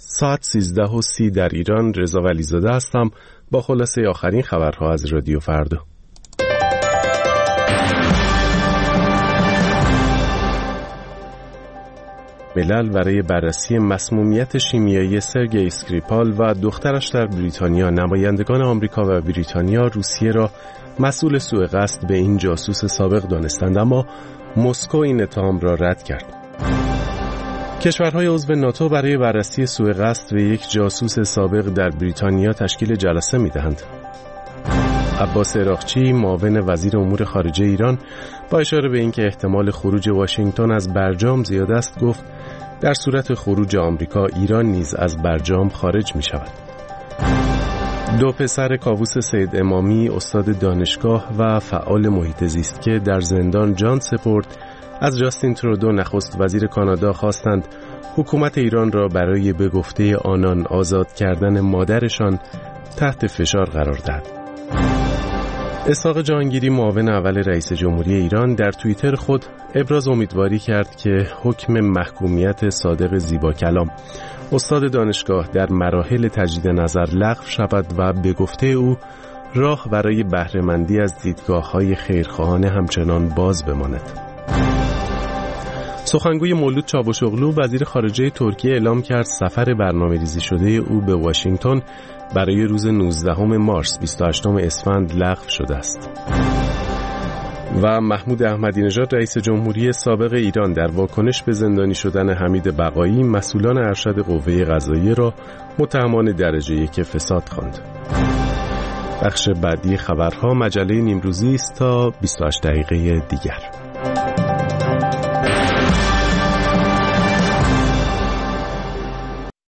ساعت 13:30 در ایران. رضا ولیزاده هستم با خلاصه آخرین خبرها از رادیو فردا. ملل برای بررسی مسمومیت شیمیایی سرگئی اسکریپال و دخترش در بریتانیا، نمایندگان آمریکا و بریتانیا روسیه را مسئول سوء قصد به این جاسوس سابق دانستند، اما مسکو این اتهام را رد کرد. کشورهای عضو ناتو برای بررسی سوء قصد به یک جاسوس سابق در بریتانیا تشکیل جلسه می‌دهند. عباس عراقچی، معاون وزیر امور خارجه ایران، با اشاره به اینکه احتمال خروج واشنگتن از برجام زیاد است، گفت در صورت خروج آمریکا، ایران نیز از برجام خارج می‌شود. دو پسر کاووس سید امامی، استاد دانشگاه و فعال محیط زیست که در زندان جان سپرد، از جاستین ترودو نخست وزیر کانادا خواستند حکومت ایران را برای به گفته آنان آزاد کردن مادرشان تحت فشار قرار دهد. اسحاق جهانگیری، معاون اول رئیس جمهوری ایران، در توییتر خود ابراز امیدواری کرد که حکم محکومیت صادق زیباکلام، استاد دانشگاه، در مراحل تجدید نظر لغو شود و به گفته او راه برای بهره‌مندی از دیدگاه‌های خیرخواهانه همچنان باز بماند. سخنگوی مولود چاوشوغلو، وزیر خارجه ترکیه، اعلام کرد سفر برنامه‌ریزی شده او به واشنگتن برای روز 19 مارس 28 اسفند لغو شده است. و محمود احمدی نژاد، رئیس جمهوری سابق ایران، در واکنش به زندانی شدن حمید بقایی، مسئولان ارشد قوه قضاییه را متهمان درجه 1 فساد خواند. بخش بعدی خبرها مجله نیمروزی است تا 28 دقیقه دیگر.